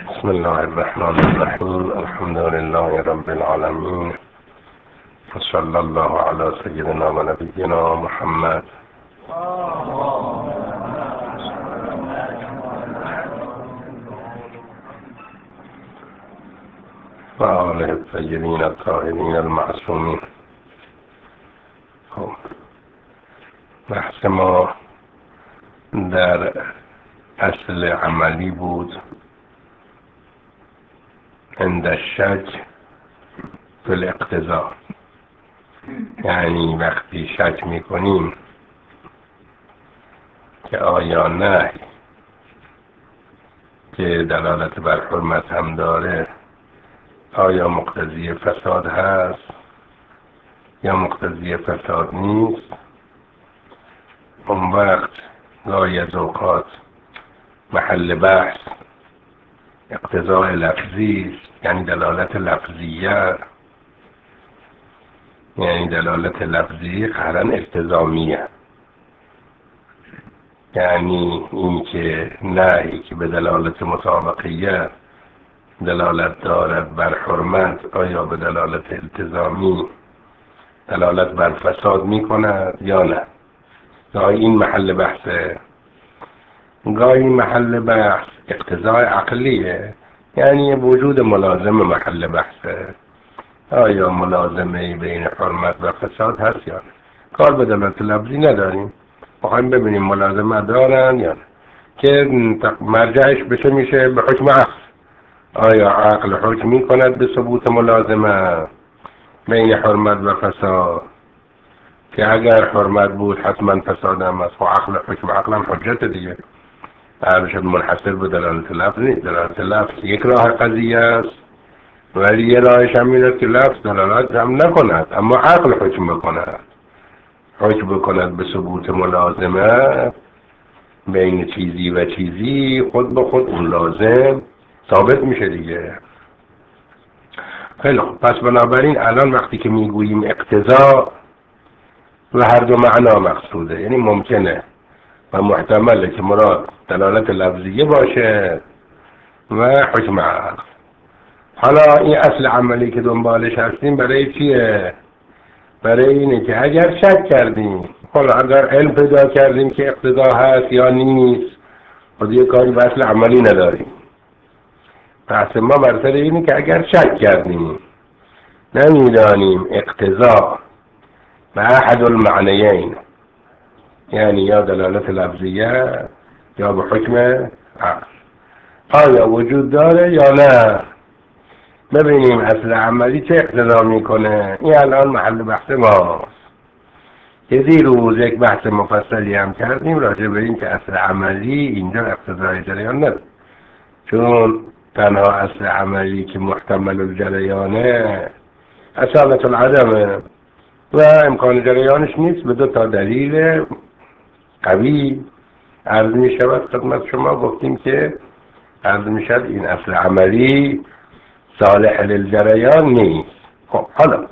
بسم الله الرحمن الرحیم. الحمد لله رب العالمین و صلی الله علی سیدنا و نبینا محمد و آله الطیبین الطاهرین المعصومین. خب، بحث ما در اصل عملی بود، عند الشک فی الاقتضا، یعنی وقتی شک میکنیم که آیا نهی که دلالت بر حرمت هم داره آیا مقتضی فساد هست یا مقتضی فساد نیست، اون وقت گاهی از اوقات محل بحث اقتضاء لفظی است، یعنی دلالت لفظیه، یعنی دلالت لفظی قرن التزامیه، یعنی این که نهی که به دلالت مسابقیه دلالت دارد بر حرمت آیا به دلالت التزامی دلالت بر فساد می کند یا نه. گاهی این محل بحثه، گاهی محل بحث اقتضای عقلیه، یعنی وجود ملازم محل بحثه، آیا ملازمه بین حرمت و فساد هست یا نه. کار به دلالت لفظی نداریم، میخوایم ببینیم ملازمه دارن یا نه، که مرجعش بشه میشه به حکم عقل. آیا عقل حکم میکند به ثبوت ملازمه بین حرمت و فساد، که اگر حرمت بود حتما فساد هم است، و عقل حکم عقل هم حجت دیگه، شد منحصر به دلالت لفظ نیست. دلالت لفظ یک راه قضیه است، ولی یه راهش هم این است که لفظ دلالت هم نکند اما عقل حکم بکند، حکم بکند به ثبوت ملازمه بین چیزی و چیزی، خود به خود اون لازم ثابت میشه دیگه. خیلی خوب، پس بنابراین الان وقتی که میگوییم اقتضا و هر دو معنا مقصوده، یعنی ممکنه و محتمله که مراد دلالت لفظیه باشه و حکم عقل. حالا این اصل عملی که دنبالش هستیم برای چیه؟ برای اینه که اگر شک کردیم، حالا اگر علم پیدا کردیم که اقتضا هست یا نیست، خود یه کاری به اصل عملی نداریم. بحث ما بر سر اینه که اگر شک کردیم نمیدانیم اقتضا به احد المعنیین، یعنی یا دلالت لفظیه یا به حکم عقل، آیا وجود داره یا نه، ببینیم اصل عملی چه اقتضا میکنه. این الان محل بحث ماست که دیروز یک بحث مفصلی هم کردیم راجع به این که اصل عملی اینجا اقتضای جریان نداره، چون تنها اصل عملی که محتمل الجریانه اصالت العدمه و امکان جریانش نیست به دو تا دلیل قوی. عرض می شود خدمت شما، گفتیم که عرض می شود این اصل عملی صالح للجریان نیست. خب حالا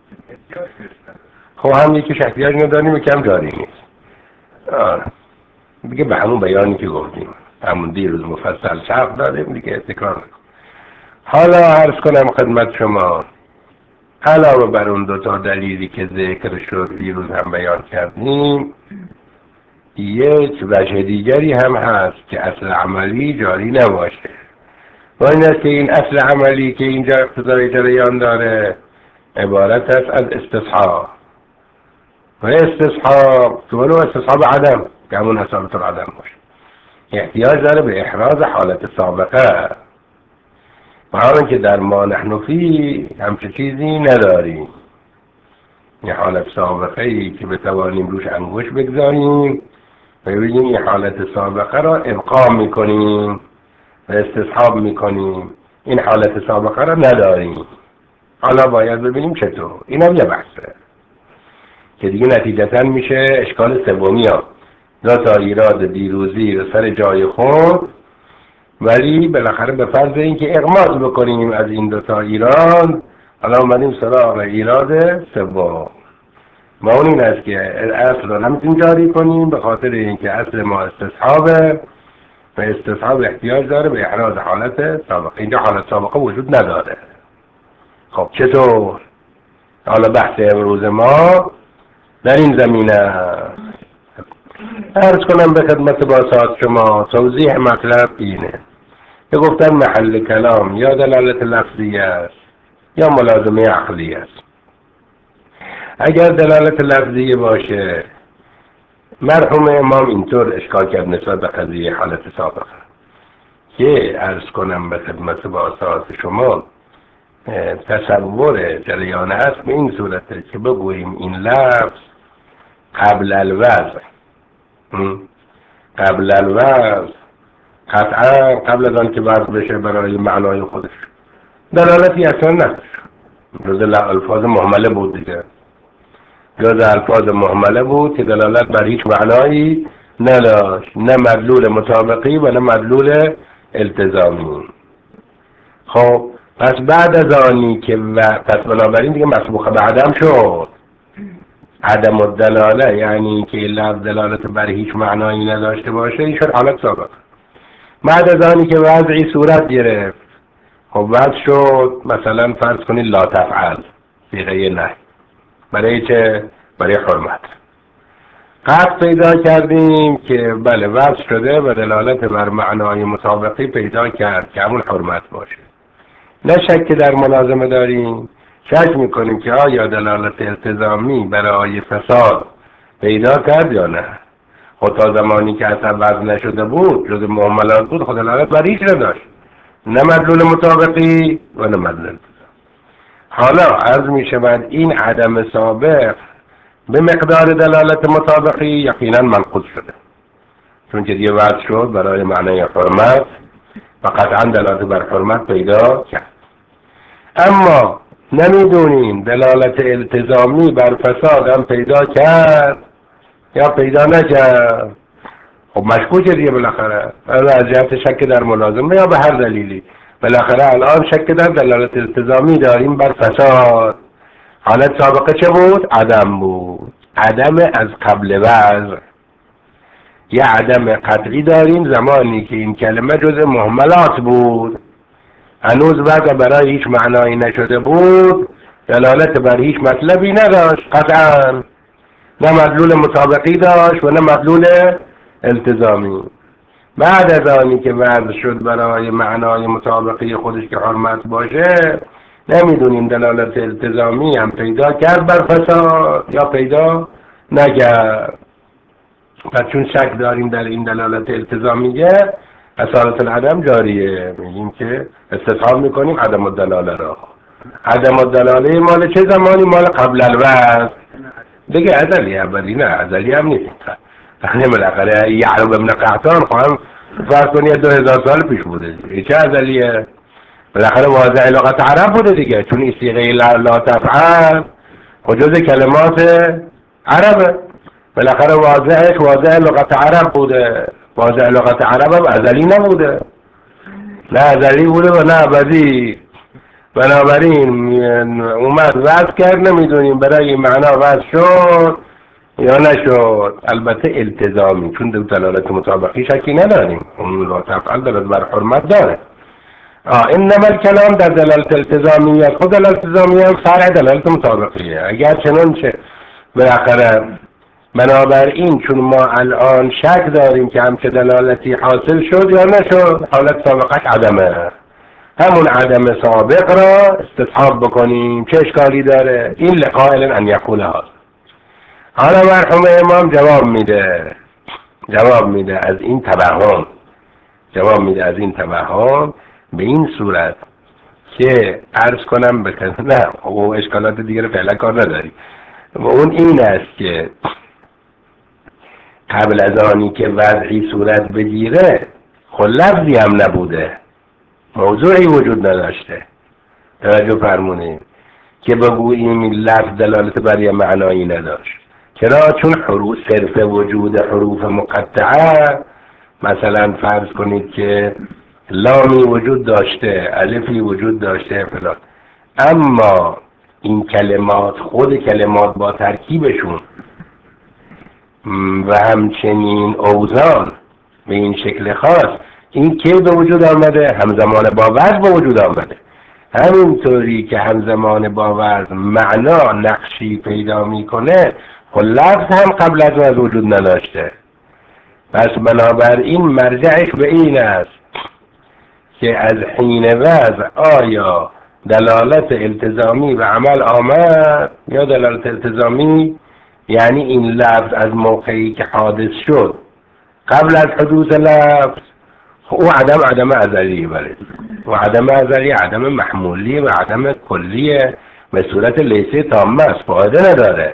خب هم یکیش احتیاج نداریم و کم جاری نیست دیگه، به همون بیانی که گفتیم همون دیروز مفصل شرح دادیم دیگه، تکرار نکنم. حالا عرض کنم خدمت شما، علاوه بر اون دو تا دلیلی که ذکر شد دیروز هم بیان کردیم، یک وجه دیگری هم هست که اصل عملی جاری نباشه، و این است که این اصل عملی که اینجا اقتضای جریان داره عبارت است از استصحاب، و استصحاب ولو استصحاب عدم که همون اصالت العدم باشه، احتیاج داره به احراز حالت سابقه، و حالا که در ما نحن فی همچه چیزی نداریم، یه حالت سابقه ای که بتوانیم روش انگوش بگذاریم و بگیم این حالت سابقه را ابقا میکنیم و استصحاب میکنیم، این حالت سابقه را نداریم. حالا باید ببینیم چطور. این هم یه بحثه که دیگه نتیجتا میشه اشکال سومی ها، دو تا ایراد دیروزی رو سر جای خود، ولی بالاخره به فرض اینکه اغماض بکنیم از این دو تا ایراد، حالا اومدیم سراغ ایراد سوم، و اون این است که اصل رو نمیتونیم جاری کنیم به خاطر اینکه اصل ما استصحابه و استصحاب احتیاج داره به احراز حالت سابقه. اینجا حالت سابقه وجود نداره. خب چطور؟ حالا بحث امروز ما در این زمینه عرض کنم به خدمت باسط شما. توضیح مطلب اینه که گفتن محل کلام یا دلالت لفظی است یا ملازمه عقلی است. اگر دلالت لفظی باشه مرحوم امام اینطور اشکال کرد نسبت به قضیه حالت سابقه که عرض کنم به خدمت باسط شما تصور جریان هست به این صورته که بگوییم این لفظ قبل الوضع قطعا قبل از آن که وضع بشه برای معنای خودش دلالتی اصلا نداشت. جز الفاظ مهمله بود دیگه. جز الفاظ مهمله بود که دلالت بر هیچ معنایی نداشت، نه مدلول مطابقی و نه مدلول التزامی. خب پس بعد از آنی که پس بنابراین دیگه مسبوق به عدم شد. عدم الدلاله یعنی که لفظ دلالت بر هیچ معنایی نداشته باشه این شد حالت سابقه. بعد از آنی که وضعی صورت گرفت، خب وضع شد مثلا فرض کنید لا تفعل صیغه نهی. برای چه؟ برای حرمت. قطع پیدا کردیم که بله وضع شده و دلالت بر معنای مطابقی پیدا کرد که همون حرمت باشه. نه شک در ملازمه داریم، شک میکنیم که آیا دلالت التزامی برای فساد پیدا کرد یا نه. خود تا زمانی که اصلا وضع نشده بود جز مهملات بود خود دلالت بر هیچ نداشت، نه مدلول مطابقی و نه مدلول التزامی. حالا عرض میشود این عدم سابق به مقدار دلالت مطابقی یقینا منقوض شده، چون که دیگه وضع شد برای معنای حرمت و قطعا دلالت بر حرمت پیدا کرد. اما نمیدونیم دلالت التزامی بر فساد هم پیدا کرد یا پیدا نکرد. خب مشکوکه دیگه بالاخره از جهت شک در ملازمه یا به هر دلیلی. بالاخره الان شک در دلالت التزامی داریم بر فساد. حالت سابقه چه بود؟ عدم بود. عدم از قبل وضع. یه عدم قطعی داریم زمانی که این کلمه جز مهملات بود، هنوز وضع برای هیچ معنایی نشده بود، دلالت بر هیچ مطلبی نداشت قطعا، نه مدلول مطابقی داشت و نه مدلول التزامی. بعد از آنی که وضع شد برای معنای مطابقی خودش که حرمت باشه، نمیدونیم دلالت التزامی هم پیدا کرد بر فساد یا پیدا نکرد. پس چون شک داریم در این دلالت التزامیه اصالت العدم جاریه. میگیم که استصحاب میکنیم عدم الدلاله را. عدم الدلاله مال چه زمانی؟ مال قبل الوضع دیگه. ازلی ابدی نه، ازلی هم نیست. یعنی بالاخره یعرب ابن قحطان خواهم فرض کنی 2000 سال پیش بوده. چه ازلیه؟ بالاخره واضح لغت عرب بوده دیگه، چون این صیغه لا تفعل جز کلمات عربه. بالاخره واضح لغت عرب بوده. واضح لغت عرب هم ازلی نبوده، نه ازلی بوده و نه ابدی. بنابراین اومد وضع کرد، نمیدونیم برای این معنا وضع شد یا نشد. البته التزامی، چون دلالت مطابقی شکی نداریم، اون لا تفعل دلالت بر حرمت داره. انما الکلام در دلالت التزامیه. خود دلالت التزامیه هم فرع دلالت مطابقیه. اگر چنانچه بالاخره بنابراین چون ما الان شک داریم که همچه دلالتی حاصل شد یا نشد، حالت سابقش عدمه. همون عدم سابق را استصحاب بکنیم. چه اشکالی داره؟ این لقائل ان یقول هذا. حالا مرحوم امام جواب میده از این توهم به این صورت که عرض کنم نه او اشکالات دیگر فعلا کار نداری. و اون این است که قبل از آنی که وضعی صورت بگیره خود لفظی هم نبوده، موضوعی وجود نداشته. توجه فرمونید که بگوییم این لفظ دلالت بر یه معنایی نداشت. چرا؟ چون صرف وجود حروف مقطعه، مثلا فرض کنید که لامی وجود داشته، الفی وجود داشته فلان، اما این کلمات خود کلمات با ترکیبشون و همچنین اوزان به این شکل خاص. این کی به وجود آمده؟ همزمان با وضع به وجود آمده. همینطوری که همزمان با وضع معنا نقشی پیدا میکنه، خب لفظ هم قبل از وضع وجود نداشته. پس بنابراین مرجعش به این است که از حین وضع آیا دلالت التزامی به عمل آمد یا دلالت التزامی، یعنی این لفظ از موقعی که حادث شد قبل از حدوث لفظ، او عدم ازلیه. بله، و عدم ازلی عدم محمولیه و عدم کلیه، به صورت لیسه تامه است، فایده نداره.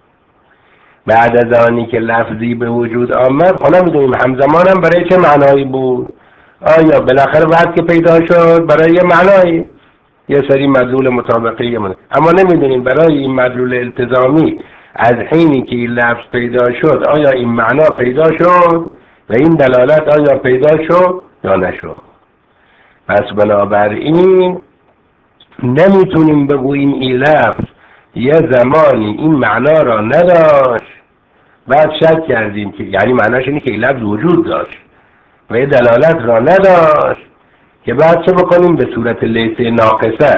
بعد از آنی که لفظی به وجود آمد، خب نمیدونیم همزمان هم برای چه معنایی بود. آیا بالاخره بعد که پیدا شد برای یه معنایی، یه سری مدلول مطابقی من، اما نمیدونیم برای این مدلول التزامی از حینی که این لفظ پیدا شد آیا این معنا پیدا شد و این دلالت آیا پیدا شد یا نشد. پس بنابراین نمیتونیم بگوییم این لفظ یه زمانی این معنا را نداشت بعد شک کردیم که یعنی معناش اینه که این لفظ وجود داشت و یه دلالت را نداشت که بعد چه بکنیم؟ به صورت لیسه ناقصه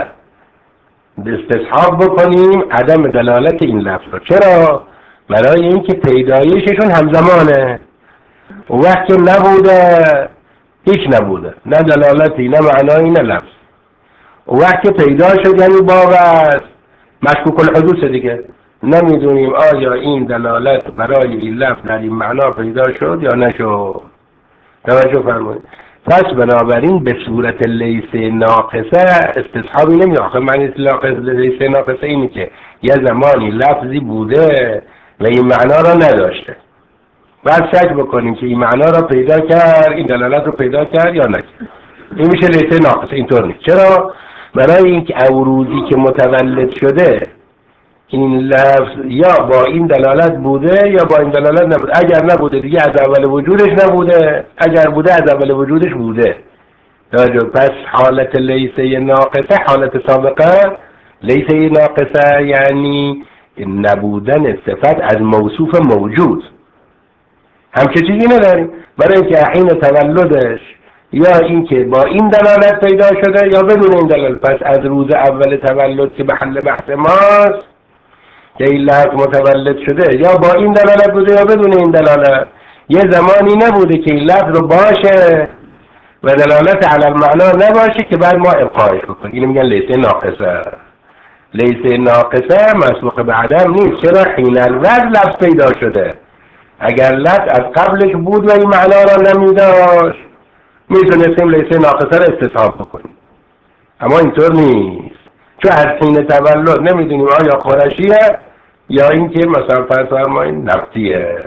استصحاب بکنیم عدم دلالت این لفظ را. چرا؟ برای اینکه پیدایششون همزمانه. وقتی نبوده هیچ نبوده، نه دلالتی نه معنایی نه لفظ. وقتی پیدا شد یعنی باور مشکوک الحدوث دیگه، نمیدونیم آیا این دلالت برای این لفظ در این معنا پیدا شد یا نشد. توجه فرمایید. پس بنابراین به صورت لیسه ناقصه استصحابی نمی. آخه معنی لیسه ناقصه اینه که یه زمانی لفظی بوده و این معنا را نداشته، بعد شک بکنیم که این معنا را پیدا کرد، این دلالت رو پیدا کرد یا نکرد. این میشه لیسه ناقصه. اینطور نیست. چرا؟ برای اینکه اوروزی که متولد شده این لفظ یا با این دلالت بوده یا با این دلالت نبوده. اگر نبوده دیگه از اول وجودش نبوده، اگر بوده از اول وجودش بوده. پس حالت لیسه ناقصه، حالت سابقه لیسه ناقصه یعنی نبودن صفت از موصوف موجود. همچه چیزی نداریم. برای اینکه حین تولدش یا اینکه با این دلالت پیدا شده یا بدون این دلالت. پس از روز اول تولد که محل بحث ماست که این لفظ متولد شده یا با این دلالت بوده یا بدون این دلالت، یه زمانی نبوده که این لفظ رو باشه و دلالت علی المعنا نباشه که بعد ما ابقایش بکنیم. اینو میگن لیسه ناقصه. لیسه ناقصه مسبوق به عدم نیست. چرا؟ حین الوضع لفظ پیدا شده. اگر لفظ از قبلش بود و این معنا را نمیداشت میتونستیم لیسه ناقصه را استصحاب بکنیم، اما اینطور نیست. چون از حین تولد نمیدونیم آیا قرشیه یا اینکه مثلا فرض فرمایید نفتیه.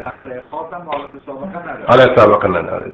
حالت سابقه نداره.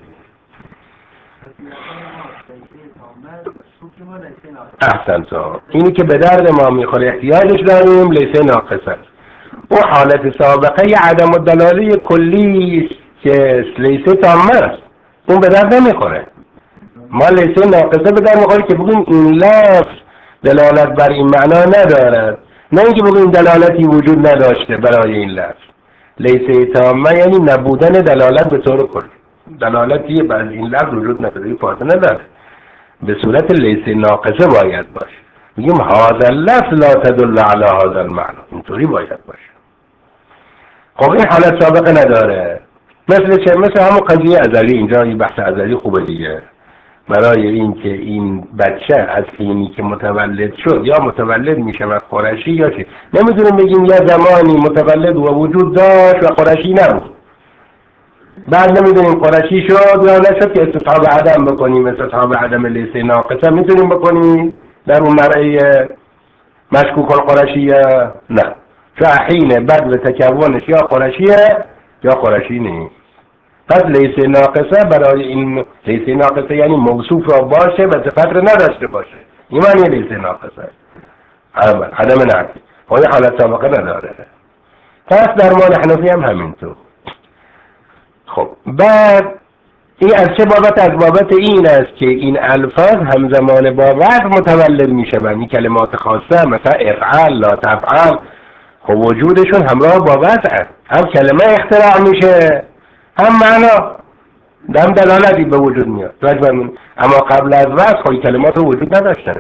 احسن. اینی که به درد ما میخوره احتیاجش داریم لیسه ناقصه. او حالت سابقه عدم الدلاله کلی که لیسه تامه است، اون به درد نمیخوره. ما لیسه ناقصه به درد میخوره که بگیم این لفظ دلالت بر این معنا ندارد، نه اینکه بگیم دلالتی وجود نداشته برای این لفظ. لیسه تامه یعنی نبودن دلالت به طور کلی. دلالتی بر این لفظ وجود نداره، این فایده نداره. به صورت لیسه ناقصه باید باشه. میگیم هذا اللفظ لا تدل علی هذا المعنى، اینطوری باید باشه. خب این حالت سابقه نداره. مثل چه؟ مثل همون قضیه ازلی. اینجا این بحث ازلی خوبه دیگه. برای اینکه این بچه از حینی که متولد شد یا متولد میشه و قرشی یا چه، نمیتونیم بگیم یه زمانی متولد و وجود داشت و قرشی نبود، بعد نمیدونیم قرشی شد یا نشد که استصحاب عدم بکنیم. استصحاب عدم لیسه ناقصه میتونیم بکنیم در اون مرحله مشکوک القرشیه؟ نه، چون حین بدو تکونش یا قرشیه یا قرشی نیست. پس لیسه ناقصه برای این لیسه ناقصه یعنی موصوف را باشه و صفت را نداشته باشه. این معنی لیسه ناقصه. عدم نقص. این حالت سابقه نداره. پس در مورد حنفی هم همینطور. خب بعد این از چه بابت؟ از بابت این است که این الفاظ همزمان با وضع متولد میشه. این کلمات خاصه مثلا افعل، لا تفعل، خب وجودشون همراه با وضع، هم کلمه اختراع میشه هم معنا. دم دلالتی به وجود میاد. اما قبل از وضع خب کلمات وجود نداشتن.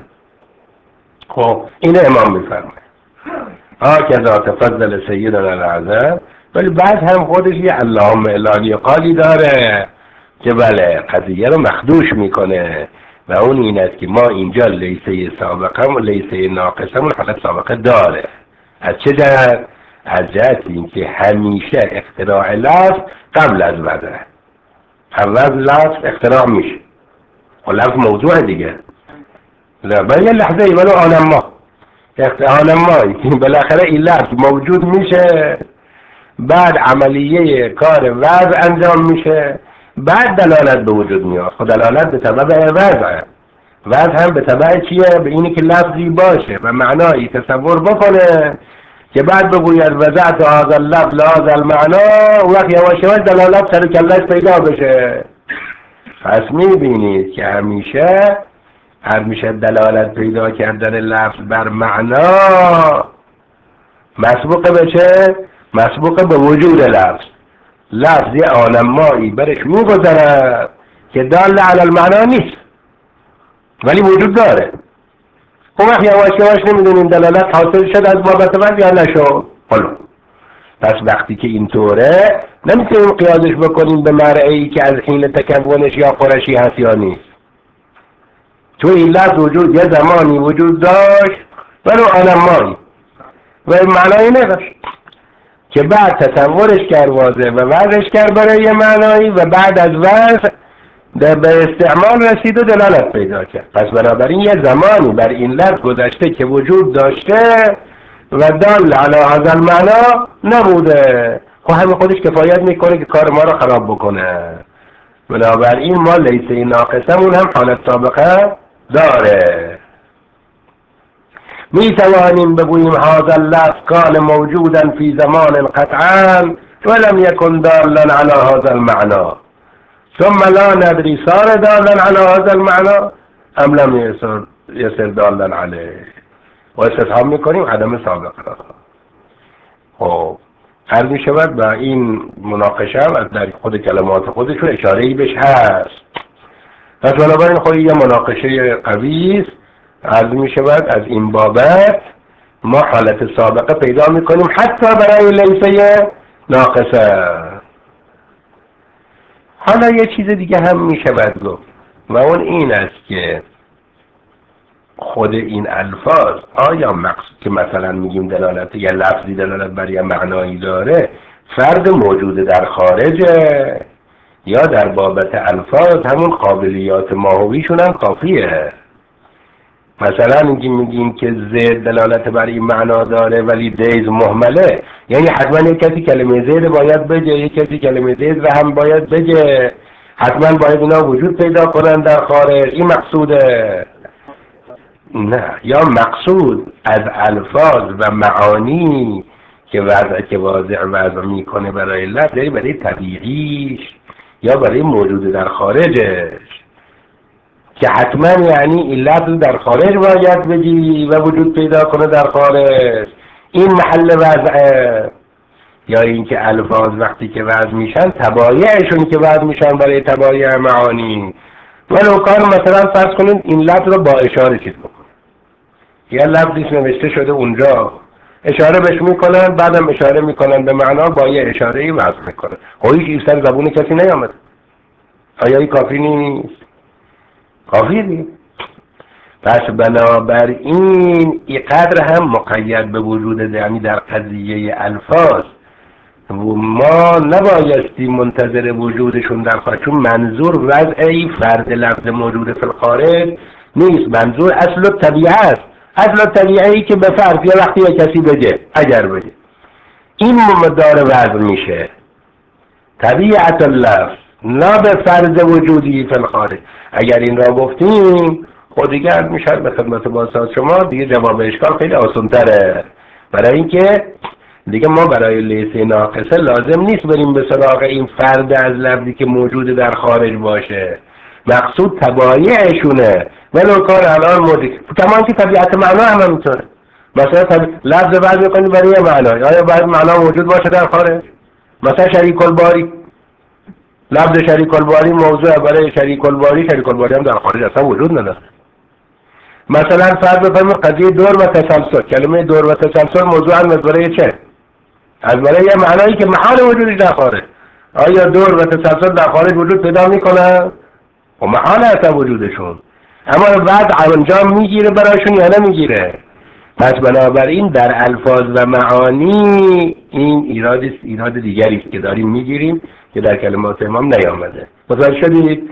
خب این امام میفرمه کذا تفضل سیدنا الاعظم. ولی بعد هم خودش یه اللهم الهی قالی داره که بله قضیه رو مخدوش میکنه و اون این است که ما اینجا لیسه سابقه و لیسه ناقصه و حالت سابقه داره. از چه جهت؟ از جهت این که همیشه اختراع لفظ قبل از وضعه. اول لفظ اختراع میشه و لفظ موضوع دیگه لا یه لحظه ای ولو آنم مایی بالاخره این لفظ موجود میشه، بعد عملیه کار وضع انجام میشه، بعد دلالت به وجود میاد. خود دلالت به تبع وضعه. وضع هم به تبع چیه؟ به اینی که لفظی باشه و معنایی تصور بکنه که بعد بگوید وضعت هذا اللفظ لهذا المعنا و وقت یواش یواش دلالت سر کلش پیدا بشه. پس میبینید که همیشه دلالت پیدا کردن لفظ بر معنا مسبوق به چه؟ مسبوق به وجود لفظ. لفظی آنمایی برش میگذرد که دال علی المعنا نیست ولی وجود داره. اون وقت یواش یواش نمیدونیم دلالت حاصل شد از بابت وضع یا نشد. پس وقتی که اینطوره نمیتونیم قیاسش بکنیم به مرعی که از حین تکونش یا قرشی هست یا نیست. تو این لفظ وجود یه زمانی وجود داشت ولو آنمایی و معنایی نداشت که بعد تصورش کرد واضح و وضعش کرد برای یه معنایی و بعد از وضع به استعمال رسید و دلالت پیدا کرد. پس بنابراین یه زمانی بر این لفظ گذشته که وجود داشته و دال علی هذا المعنا نبوده. خب همین خودش کفایت میکنه که کار ما رو خراب بکنه. بنابراین ما لیسه ناقصمون هم حالت سابقه داره. می توانیم بگوییم هذا اللفظ کان موجودا فی زمان قطعا ولم یکن دالا علی هذا المعنا ثم لا ندری صار دالا علی هذا المعنا ام لم یصر دالا علیه و استفهام میکنیم عدم سابقه را. خب عرض می شود و این مناقشه هم از در خود کلمات خودش رو اشاره‌ای بهش هست. پس بنابراین خود یه مناقشه قوی است. عرض می شود از این بابت ما حالت سابقه پیدا می کنیم حتی برای لیسه ناقصه. حالا یه چیز دیگه هم می شود گفت و اون این است که خود این الفاظ آیا مقصود که مثلا میگیم دلالت یا لفظی دلالت بر یه معنایی داره فرد موجود در خارجه یا در بابت الفاظ همون قابلیات ماهویشون هم کافیه؟ مثلا میگیم که زید دلالت بر این معنا داره ولی دیز مهمله، یعنی حتما یک کسی کلمه زید باید بگه، یک کسی کلمه دیز رو هم باید بگه، حتما باید اینا وجود پیدا کنن در خارج. این مقصوده؟ نه، یا مقصود از الفاظ و معانی که واضع وضع میکنه برای لفظ برای طبیعیش یا برای موجود در خارجش که حتما یعنی این لفظ در خارج باید بگی و وجود پیدا کنه در خارج، این محل وضعه. یا اینکه الفاظ وقتی که وضع میشن تبایعشون که وضع میشن برای تبایع معانی. ولو کار مثلا فرض کنید این لفظ رو با اشاره چیز بکنید، یه لفظی نوشته شده اونجا اشاره بهش میکنن بعدم اشاره میکنن به معنا با یه اشاره‌ای وضع میکنن. هیچ سر زبون کسی نیامد. آیا این کافی نیست؟ کافی نیست. پس بنابراین اینقدر هم مقید به وجود یعنی در قضیه الفاظ و ما نبایستی منتظر وجودشون در خارج، چون منظور وضعی فرد لفظ موجود فی الخارج نیست، منظور اصل الطبیعه است. اصل الطبیعه‌ای که به فرض یه وقتی یه کسی بگه، اگر بگه این مدار وضع میشه طبیعت اللفظ نه به فرض وجودی فی الخارج. اگر این را گفتیم خود دیگر میشه به خدمت بازساز شما دیگه جواب اشکال خیلی آسان‌تره. برای اینکه دیگه ما برای لیسه ناقصه لازم نیست بریم به سراغ این فرد از لفظی که موجود در خارج باشه، مقصود تبایعشونه. ولو کار الان موجود کمان که طبیعت معنا هم همینطوره. مثلا لفظ بعد میکنی برای معنا، آیا باید معنا موجود باشه در خارج؟ مثلا شریک الباری لفظ شریک الباری موضوع برای شریک الباری هم در خارج اصلا وجود نداره. مثلا فرض بفرمایید قضیه دور و تسلسل، کلمه دور و تسلسل موضوع از برای چه؟ از برای یه معنایی که محال وجودش در خارج. آیا دور و تسلسل در خارج وجود پیدا میکنه؟ و محال اصلا وجودشون، اما بعد انجام میگیره برایشون یا نمیگیره؟ پس بنابراین در الفاظ و معانی این ایراد دیگری است که داریم میگیریم که در کلمات امام نیامده. متوجه شدید؟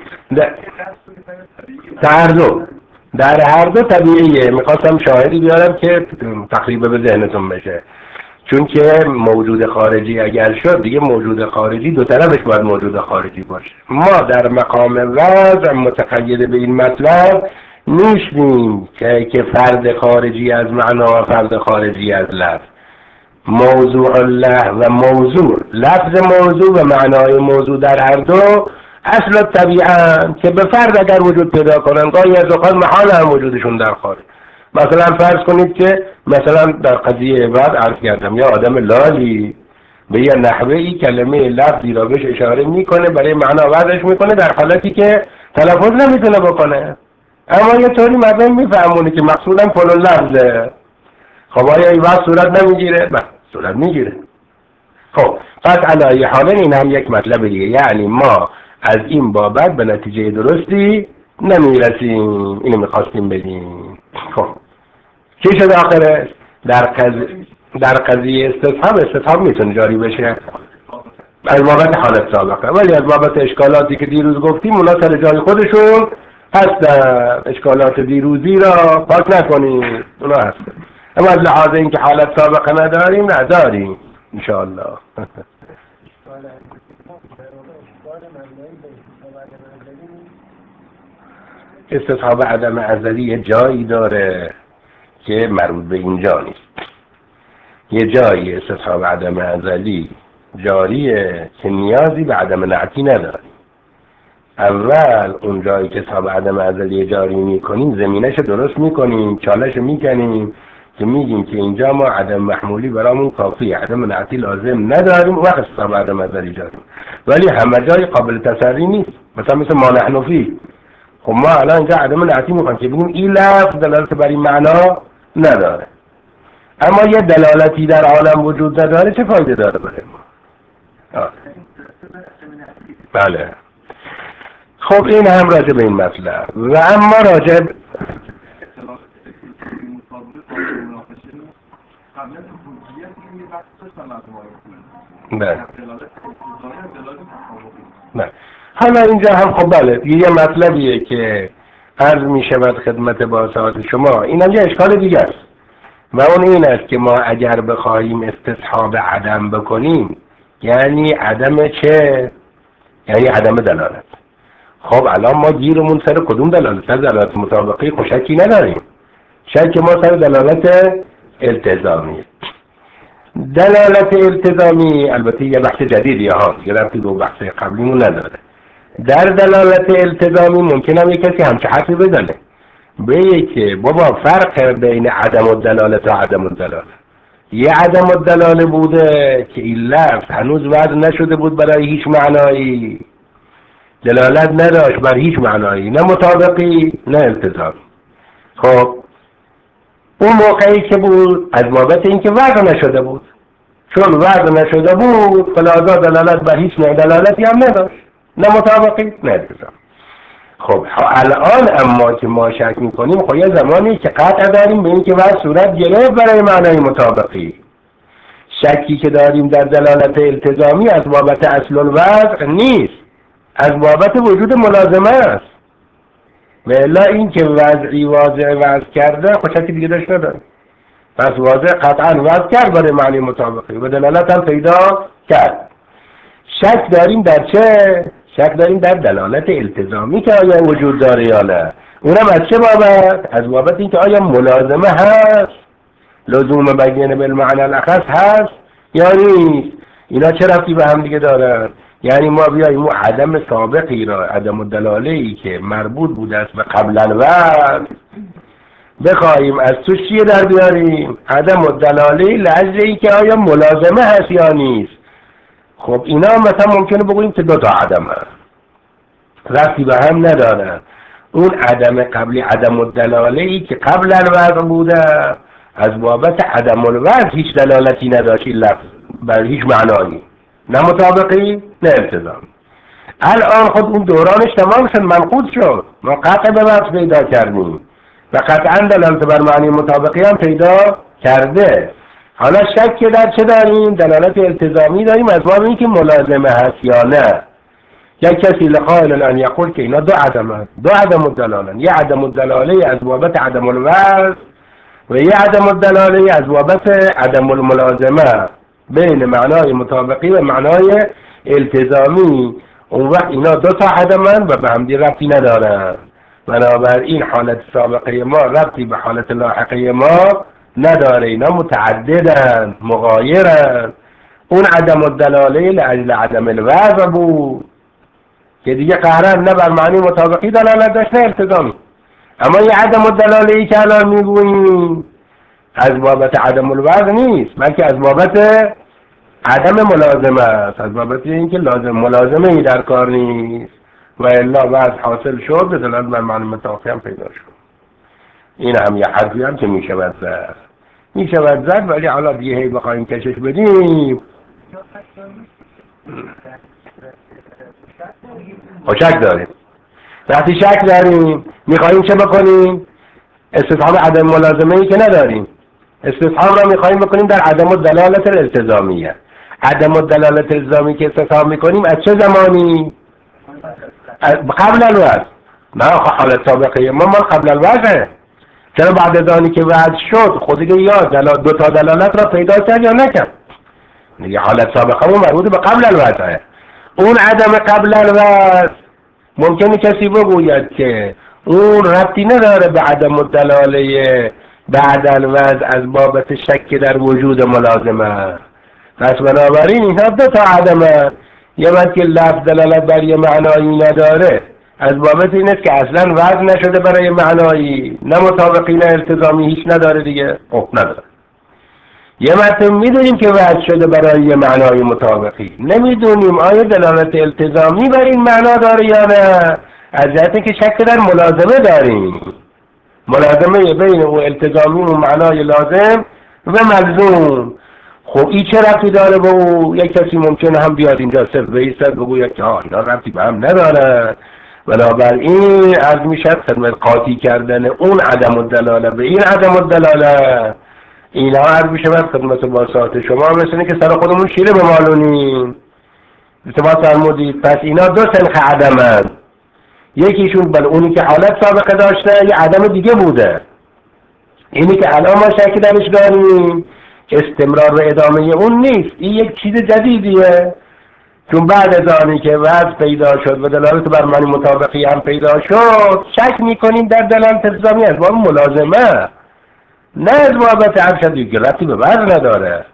در هر دو طبیعیه. میخواستم شاهدی بیارم که تقریبا به ذهنتون بشه، چون که موجود خارجی اگر شد دیگه موجود خارجی دو طرفش باید موجود خارجی باشه. ما در مقام وضع متقید به این مطلب نیستیم که فرد خارجی از معنا و فرد خارجی از لفظ. موضوع الله و موضوع، لفظ موضوع و معنای موضوع در هر دو اصل طبیعت که به فرد اگر وجود پیدا کنن گاهی از اوقات محال هم وجودشون در خارج. مثلا فرض کنید که مثلا در قضیه بعد عرض کردم یا آدم لالی به یه نحوهی کلمه لفظی را بهش اشاره میکنه برای معنا وضعش میکنه در حالتی که تلفظ نمیتونه بکنه، اما یه طوری مردم میفهمونه که مقصودم فلان لفظه. خب آیا این وقت صورت نمیگیره؟ نه، صورت میگیره. خب پس علایه حالا این هم یک مطلب دیگه، یعنی ما از این بابت به نتیجه درستی نمیرسیم. اینو میخواستیم بگیم. خب چی شد آخرش؟ در قضیه استصحاب میتونه جاری بشه از بابت حالت سابقه، ولی از بابت اشکالاتی که دیروز گفتیم اونا سر جای خودشون هستن. اشکالات دیروزی را پاک نکنیم، اونا هستن. اما از لحاظ اینکه حالت سابقه نداریم انشاءالله. استصحاب عدم ازلی یه جایی داره که مربوط به اینجا نیست. یه جایی استصحاب عدم ازلی جاریه که نیازی به عدم نعتی نداره. اول اون جایی که استصحاب عدم ازلی جاری میکنیم زمینش درست میکنیم، چالش میکنیم که میگیم که اینجا ما عدم محمولی برامون کافیه، عدم نعتی لازم نداریم، وقت استصحاب عدم ازلی جاری. ولی همه جای قابل تسری نیست. مثل ما نحن فیه. خب ما الان اینجا عدم نعتی میخوایم که بگیم این لفظ دلالت بر این معنا نداره، اما یه دلالتی در عالم وجود نداره، چه فایده داره برای ما؟ بله. خب این هم راجع به این مطلب. و اما راجع نه. حالا اینجا هم خب بله یه مطلبیه که عرض می شود خدمت باسطات شما، این هم یه اشکال دیگه است و اون این است که ما اگر بخواهیم استصحاب عدم بکنیم یعنی عدم چه؟ یعنی عدم دلالت. خب الان ما گیرمون سر کدوم دلالت؟ سر دلالت مطابقی خوشکی نداریم، شک ما سر دلالت التزامی. دلالت التزامی البته یه بحث جدیدی هست، یه ربطی به بحث قبلیمون نداره. در دلالت التزامی ممکنه هم یک کسی همچه حرفی بزنه بگه که بابا فرق بین عدم الدلاله و عدم الدلاله. یه عدم الدلاله بوده که این لفظ هنوز وضع نشده بود برای هیچ معنایی، دلالت نداشت بر هیچ معنایی، نه مطابقی نه التزامی. خب اون موقعی که بود از بابت اینکه وضع نشده بود، چون وضع نشده بود فلازا دلالت بر هیچ نوع دلالتی هم نداشت، نه مطابقی نه التزامی. خب الان اما که ما شک میکنیم خب یه زمانی که قطع داریم به این که باید صورت گرفت برای معنای مطابقی. شکی که داریم در دلالت التزامی از بابت اصل الوضع نیست، از بابت وجود ملازمه است. و الا این که وضعی واضع وضع کرده خب شکی دیگه داشت نداره، پس واضع قطعا وضع کرد برای معنی مطابقی و دلالت هم پیدا کرد. شک داریم در چه؟ شک داریم در دلالت التزامی که آیا وجود داره یا نه. اونم از چه بابت؟ از بابت این که آیا ملازمه هست، لزوم بیان بالمعنی الاخص هست یا نیست. اینا چه ربطی به هم دیگه دارن؟ یعنی ما بیاییم عدم سابقی را، عدم الدلاله‌ای که مربوط بوده است به قبل الوضع، بخواهیم از توش چیه در بیاریم؟ عدم الدلاله لاجل اینکه آیا ملازمه هست یا نیست. خب اینا مثلا ممکنه بگوییم که دو تا عدم هست، ربطی به هم ندارن. اون عدم قبلی عدم الدلاله ای که قبل الوضع بوده از بابت عدم الوضع هیچ دلالتی نداشت این لفظ بر هیچ معنایی، نه مطابقی نه التزامی. الان خود اون دورانش تمام شد، منقوض شد، ما قطع به وضع پیدا کردیم و قطعا دلالت بر معنی مطابقی هم پیدا کرده. حالا شک در چه داریم؟ دلالت التزامی داریم از باب اینکه ملازمه هست یا نه. یک کسی لقائل ان یقول که اینا دو عدم هست، دو عدم الدلاله، یه عدم الدلاله از بابت عدم الوضع و یه عدم الدلاله از بابت عدم الملازمه بین معنای مطابقی و معنای التزامی. اون وقت اینا دو تا عدمن و به همدی ربطی ندارن، بنابراین حالت سابقه ما ربطی به حالت لاحقه ما نداره، اینا متعددن مغایرن. اون عدم الدلاله لاجل عدم الوضع بود که دیگه قهرن نه بر معنی مطابقی دلالت داشت نه التزامی. اما یه عدم الدلاله ای که الان میگوییم از بابت عدم الوضع نیست، بلکه از بابت عدم ملازمه است، از بابت اینکه لازم ملازمه ای در کار نیست و الا وضع حاصل شد به دلالت بر معنی مطابقی هم پیدا شد. این هم یه حرفی هم که میشود زد ولی حالا دیگه هی بخوایم کشش بدیم و شک داریم. وقتی شک داریم میخواییم چه بکنیم؟ استفهام عدم ملازمه ای که نداریم، استفهام را میخواییم بکنیم در عدم الدلالت الالتزامیه. عدم الدلالت الالتزامی که استفهام میکنیم از چه زمانی؟ قبل الوضع. نه حالت سابقه ما قبل الوضعه. چرا بعد از آنی که وضع شد خود دیگه یا دو تا دلالت را پیدا کرد یا نکرد؟ دیگه حالت سابقه ما مربوط به قبل الوضعه. اون عدم قبل الوضع ممکنه کسی بگوید که اون ربطی نداره به عدم الدلاله بعد الوضع از بابت شک در وجود ملازمه. پس بنابراین اینها دو تا عدمه، یه وقت که لفظ دلالت بر یه معنایی نداره از بابت این است که اصلا وضع نشده برای معنایی، نه مطابقی نه التزامی، هیچ نداره دیگه. نداره. یه مرتبه میدونیم که وضع شده برای یه معنای مطابقی، نمیدونیم آیا دلالت التزامی بر این معنا داره یا نه، از جهتی که شک در ملازمه داریم، ملازمه بین او التزامی و معنای لازم و ملزوم. خب این چه ربطی داره به او؟ یک کسی ممکنه هم بیاد اینجا صرف بایستد بگوید که اینا ربطی به هم نداره. بنابراین عرض میشد خدمت قاطی کردن اون عدم الدلاله به این عدم الدلاله، اینا عرض میشود خدمت باسات شما مثل اینه که سر خودمون شیره بمالونیم. ارتباط فرمودید. پس اینا دو سنخ عدمن، یکیشون بل اونی که حالت سابقه داشته یه عدم دیگه بوده، اینی که الان ما شک درش داریم استمرار و ادامه اون نیست، این یک چیز جدیدیه، چون بعد از آنی که وضع پیدا شد و دلالت بر معنی مطابقی هم پیدا شد شک میکنیم در دلالت التزامی از باب ملازمه، نه از بابت ارشد دیگه، ربطی به وضع نداره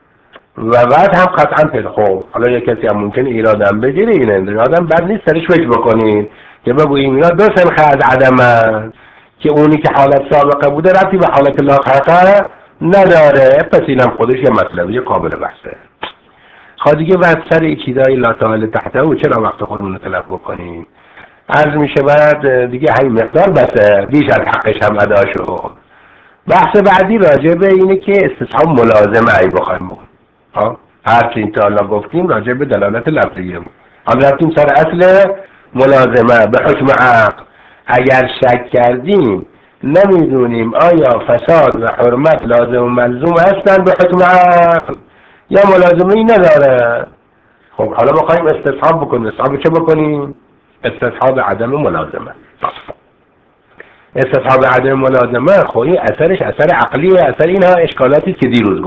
و وضع هم قطعا پیدا. خب حالا یک کسی هم ممکنه ایرادم بگیره، این آدم بد نیست سرش فکر بکنید که بگوییم اینا دو سنخ از عدمه که اونی که حالت سابقه بوده ربطی به حالت لاحقه نداره. پس اینم خودش یه مطلبی قابل بحثه. خواهد دیگه وضع سر ای چیزای لا تعالی تحته و چرا وقت خودمون رو تلف بکنیم؟ عرض میشه بعد دیگه همین مقدار بسه، بیش از حقش هم ادا شد. بحث بعدی راجع به اینه که استصحاب ملازمه ای بخوایم بکنیم. هرچی این تا حالا گفتیم راجع به دلالت لفظیه، حالا رفتیم سر اصل ملازمه به حکم عقل. اگر شک کردیم نمیدونیم آیا فساد و حرمت لازم و ملزوم هستن به حکم عقل یا ملازمه ای نداره. خب حالا بخوایم استصحاب بکنیم، استصحاب چه بکنیم؟ استصحاب عدم ملازمه. استصحاب عدم ملازمه خب این اثرش اثر عقلیه، اثر اینها اشکالاتی که دیروز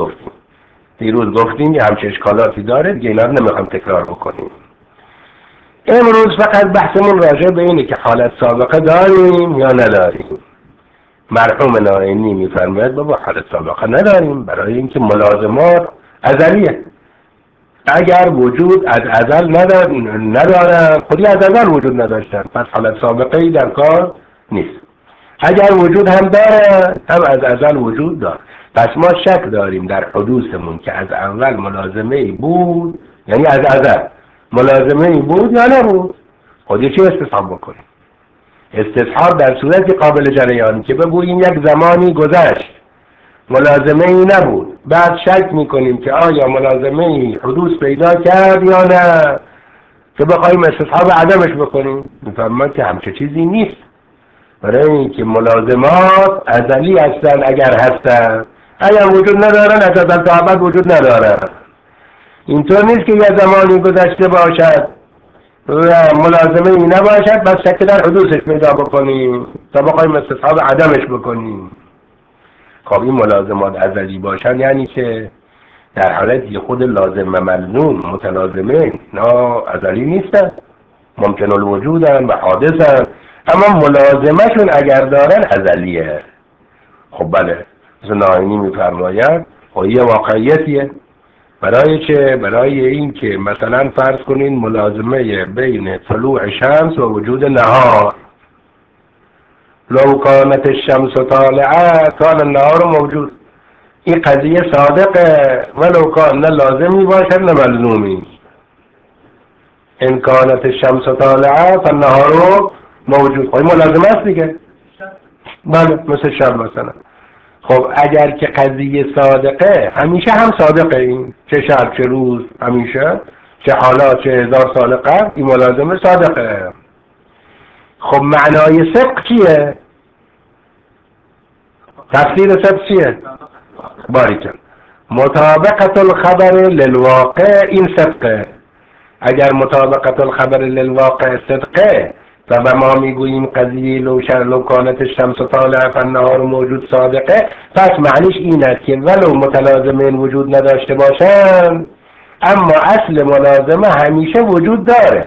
گفتیم یه همچه اشکالاتی داره دیگه، اینا رو نمیخوام تکرار بکنیم. امروز فقط بحثمون راجع به اینه که حالت سابقه داریم یا نداریم. مرحوم نائینی میفرماید بابا حالت سابقه نداریم برای اینکه ملازمات ازلیه، اگر وجود از ازل ندارن خودی از ازل وجود نداشتن، پس حالت سابقه ای در کار نیست. اگر وجود هم داره هم از ازل وجود داره. پس ما شک داریم در حدوثمون که از اول ملازمه ای بود یعنی از ازل ملازمه ای بود یا نبود؟ خودی چی استصحاب بکنیم؟ استصحاب در صورتی قابل جریانی که بگوییم یک زمانی گذشت ملازمه ای نبود، بعد شک میکنیم که آیا ملازمه ای حدوث پیدا کرد یا نه، که بخوایم استصحاب عدمش بکنیم. میفهمم که همچه چیزی نیست، برای اینکه ملازمات ازلی هستن. اگر هستن، اگر وجود ندارن از ازل تا ابد وجود ندارن. اینطور نیست که یه زمانی گذشته باشد و ملازمه ای نباشد بس شک در حدوثش پیدا بکنیم تا بخوایم استصحاب عدمش بکنیم. خب این ملازمات ازلی باشن یعنی که در حالتی خود لازم و ملزوم متلازمه نه ازلی نیستن، ممکن الوجودن و حادثن، اما ملازمشون اگر دارن ازلیه. خب بله، ناینی میفرماید خب یه واقعیتیه. برای چه؟ برای این که مثلا فرض کنین ملازمه بین طلوع شمس و وجود نهار، لو کانت الشمس طالعه کان النهار موجود. این قضیه صادقه ولو کان نه لازمی باشد نه ملزومی. ان کانت الشمس طالعه فالنهار موجود. خب ملازمه است دیگه. بله، مثل شب مثلا. خب اگر که قضیه صادقه، همیشه هم صادقه، این چه شب چه روز، همیشه چه حالا چه هزار سال قبل این ملازمه صادقه. خب معنای صدق چیه؟ تفسیر صدق چیه؟ باریکن مطابقت الخبر للواقع، این صدقه. اگر مطابقت الخبر للواقع صدقه و ما میگوییم قضیه لو کانت الشمس طالعه فالنهار موجود صادقه، پس معنیش این است که ولو متلازمین وجود نداشته باشند اما اصل ملازمه همیشه وجود داره،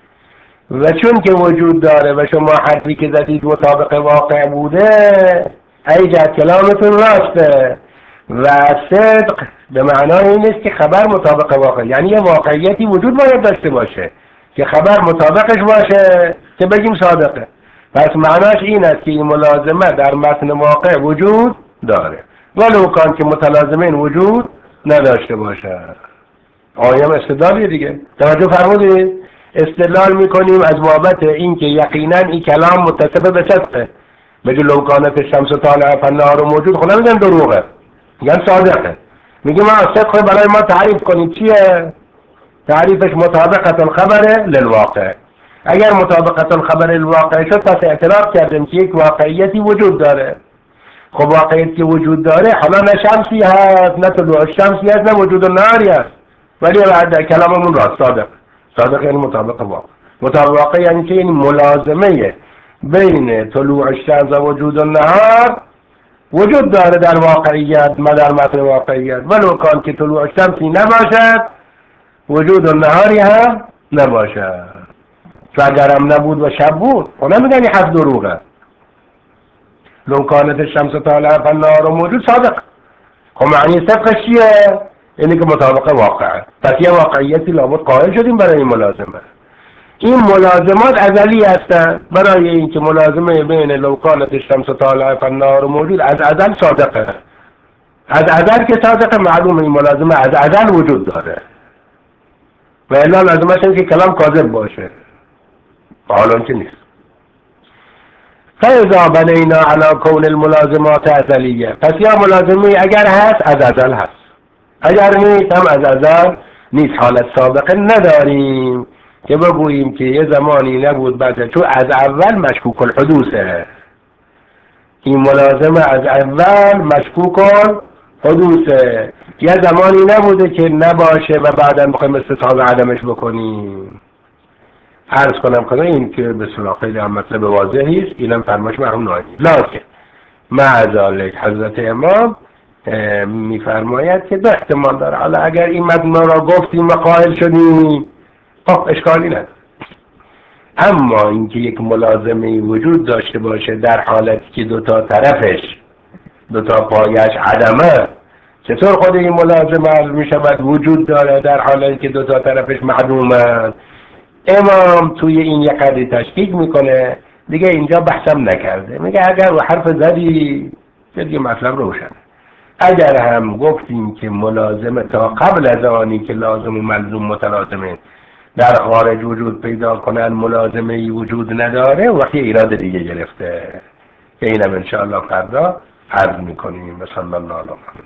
و چون که وجود داره و شما حرفی که زدید مطابق واقع بوده، ایجاد کلامتون راسته. و صدق به معنای این است که خبر مطابق واقع، یعنی یه واقعیتی وجود باید داشته باشه که خبر مطابقش باشه که بگیم صادقه. پس معناش این است که این ملازمه در متن واقع وجود داره ولو کان که متلازمین وجود نداشته باشه. آیم استدلالیه دیگه. توجه فرمودید؟ استدلال میکنیم از بابت این که یقینا این کلام متصف به صدقه. بگه لو کانت الشمس طالعه فالنهار موجود، خب نمیگن دروغه، میگن صادقه. میگه ما صدقه برای ما تعریف کنیم چیه؟ تعریفش مطابقت الخبر للواقع. اگر مطابقت الخبر للواقع شد پس اعتراف کردیم که یک واقعیتی وجود داره. خب واقعیتی که وجود داره حالا نه شمسی هست نه طلوع شمسی هست نه وجود النهاری هست، ولی بعد کلاممون راست صادق. صادق یعنی مطابق واقع. مطابق واقع یعنی که این ملازمه بین طلوع الشمس و وجود النهار وجود داره در واقعیت، در متن واقعیت، ولو کان که طلوع شمسی نباشد وجود النهاری هم نباشد. و اگرم نبود و شب بود، خب نمیگن این حرف دروغه. لو کانت الشمس طالعه فالنهار موجود صادق. خب معنی صدقش چیه؟ اینی که مطابق واقعه. پس یه واقعیتی لابد قائل شدیم برای این ملازمه. این ملازمات ازلی هستند، برای اینکه ملازمه بین لو کانت الشمس طالعه فالنهار موجود از ازل صادقه. از ازل که صادقه معلومه این ملازمه از ازل وجود داره و الا لازمش اینه که کلام کاذب باشه. حالا که نیست. فاذا بنینا علی کون الملازمات ازلیه، پس یا ملازمه اگر هست از ازل هست، اگر نیست هم از ازل نیست. حالت سابقه نداریم که بگوییم که یه زمانی نبود بعد، چون از اول مشکوک الحدوثه. این ملازمه از اول مشکوک الحدوثه، یه زمانی نبوده که نباشه و بعدا بخوایم استصحاب عدمش بکنیم. عرض کنم کنه این که به صلاح خیلی هم مطلب واضحی است. اینم فرمایش مرحوم ناینی. لکن مع ذلک حضرت امام میفرماید که دو احتمال داره. حالا اگر این متن را گفتیم و قائل شدیم خب اشکالی نداره، اما اینکه یک ملازمه وجود داشته باشه در حالتی که دوتا طرفش، دوتا پایش عدمه، چطور خود این ملازمه عرض می شود وجود داره در حالتی که دوتا طرفش معدومه؟ امام توی این یک قدری تشکیک میکنه دیگه، اینجا بحثم نکرده. میگه اگر و حرف زدی دیگه مطلب روشنه، اگر هم گفتیم که ملازمه تا قبل از آنی که لازم و ملزوم متلازمه در خارج وجود پیدا کنن ملازمه ای وجود نداره، وقتی ایراد دیگه گرفته که اینم انشاءالله فردا عرض میکنیم. صلی الله علیه